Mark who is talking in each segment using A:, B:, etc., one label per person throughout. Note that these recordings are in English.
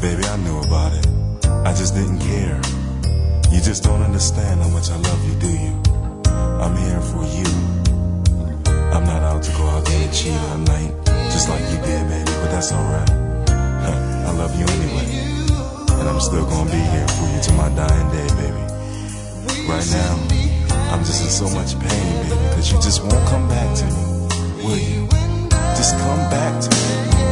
A: baby, I knew about it. I just didn't care. You just don't understand how much I love you, do you? I'm here for you. I'm not out to go out there and cheat all night, just like you did, baby, but that's alright. I love you anyway, and I'm still gonna be here for you to my dying day, baby. Right now, I'm just in so much pain, baby, because you just won't come back to me, will you? Just come back to me.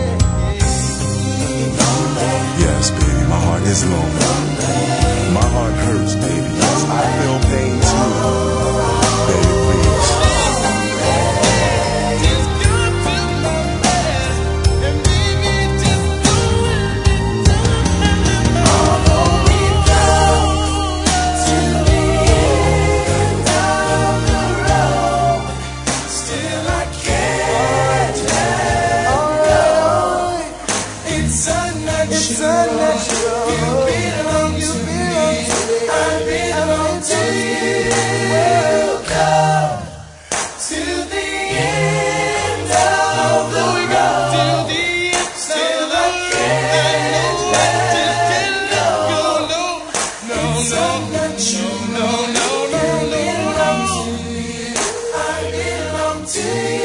A: Yes, baby, my heart is lonely. My heart hurts, baby. Yes, I feel pain too. Baby, please.
B: It's unnatural. You belong to me. I belong to you. We'll come to the end of the road. Still I can't let go. It's unnatural. You belong to me. I belong to you.